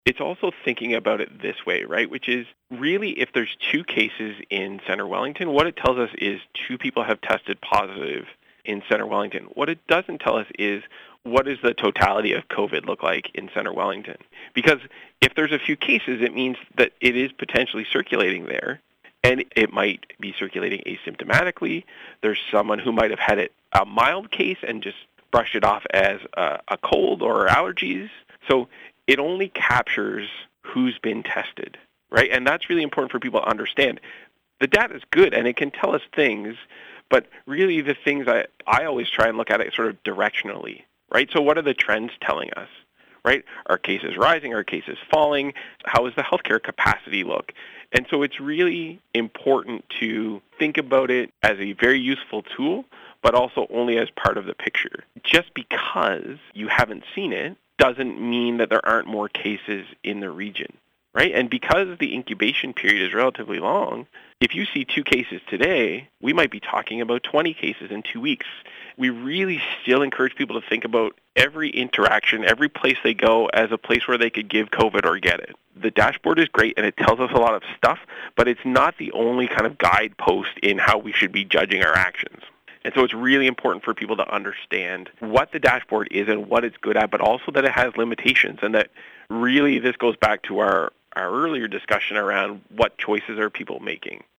It's also thinking about it this way, right? Which is really if there's two cases in Center Wellington, what it tells us is two people have tested positive in Center Wellington. What it doesn't tell us is what does the totality of COVID look like in Center Wellington? Because if there's a few cases, it means that it is potentially circulating there, and it might be circulating asymptomatically. There's someone who might have had it a mild case and just brushed it off as a cold or allergies. So it only captures who's been tested, right? And that's really important for people to understand. The data is good and it can tell us things, but really the things I always try and look at it sort of directionally, right? So what are the trends telling us, right? Are cases rising? Are cases falling? How does the healthcare capacity look? And so it's really important to think about it as a very useful tool, but also only as part of the picture. Just because you haven't seen it doesn't mean that there aren't more cases in the region, right? And because the incubation period is relatively long, if you see 2 cases today, we might be talking about 20 cases in 2 weeks. We really still encourage people to think about every interaction, every place they go as a place where they could give COVID or get it. The dashboard is great and it tells us a lot of stuff, but it's not the only kind of guidepost in how we should be judging our actions. And so it's really important for people to understand what the dashboard is and what it's good at, but also that it has limitations and that really this goes back to our earlier discussion around what choices are people making.